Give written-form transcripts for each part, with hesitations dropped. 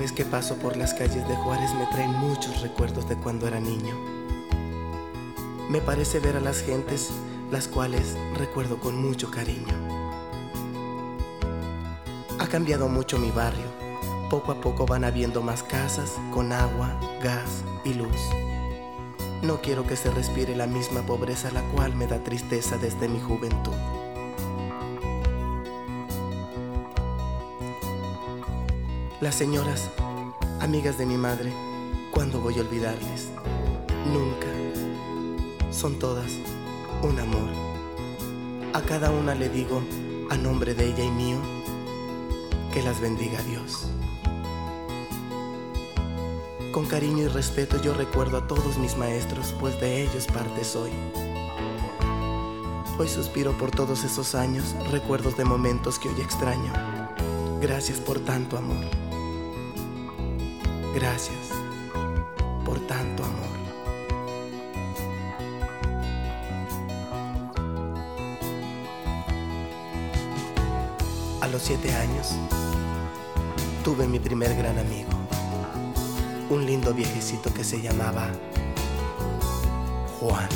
vez que paso por las calles de Juárez me traen muchos recuerdos de cuando era niño. Me parece ver a las gentes, las cuales recuerdo con mucho cariño. Ha cambiado mucho mi barrio. Poco a poco van habiendo más casas con agua, gas y luz. No quiero que se respire la misma pobreza, la cual me da tristeza desde mi juventud. Las señoras, amigas de mi madre, ¿cuándo voy a olvidarles? Nunca. Son todas un amor. A cada una le digo, a nombre de ella y mío, que las bendiga Dios. Con cariño y respeto yo recuerdo a todos mis maestros, pues de ellos parte soy. Hoy suspiro por todos esos años, recuerdos de momentos que hoy extraño. Gracias por tanto amor. Gracias por tanto amor. A los 7 años tuve mi primer gran amigo, un lindo viejecito que se llamaba Juan.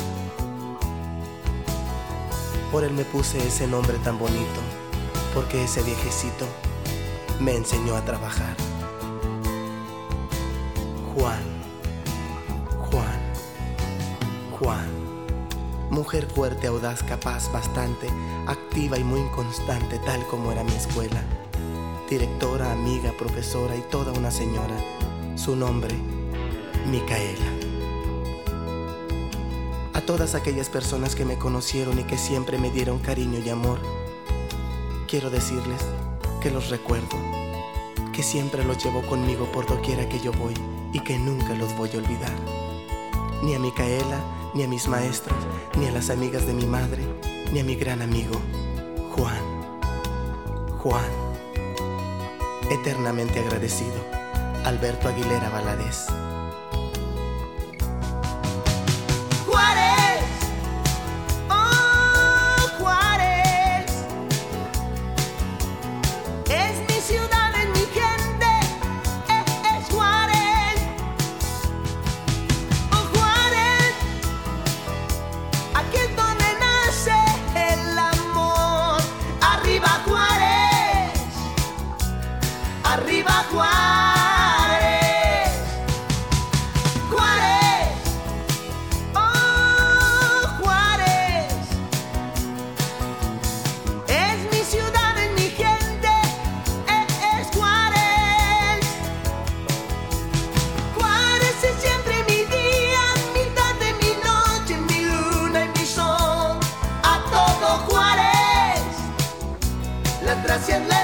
Por él me puse ese nombre tan bonito, porque ese viejecito me enseñó a trabajar. Juan, Juan, Juan. Mujer fuerte, audaz, capaz, bastante, activa y muy constante, tal como era mi escuela. Directora, amiga, profesora y toda una señora. Su nombre, Micaela. A todas aquellas personas que me conocieron y que siempre me dieron cariño y amor, quiero decirles que los recuerdo, que siempre los llevo conmigo por doquiera que yo voy y que nunca los voy a olvidar. Ni a Micaela, ni a mis maestros, ni a las amigas de mi madre, ni a mi gran amigo, Juan. Juan. Eternamente agradecido. Alberto Aguilera Valadez. Juárez, oh Juárez, es mi ciudad, es mi gente, es Juárez. Oh Juárez, aquí es donde nace el amor. Arriba Juárez, arriba Juárez. Gracias.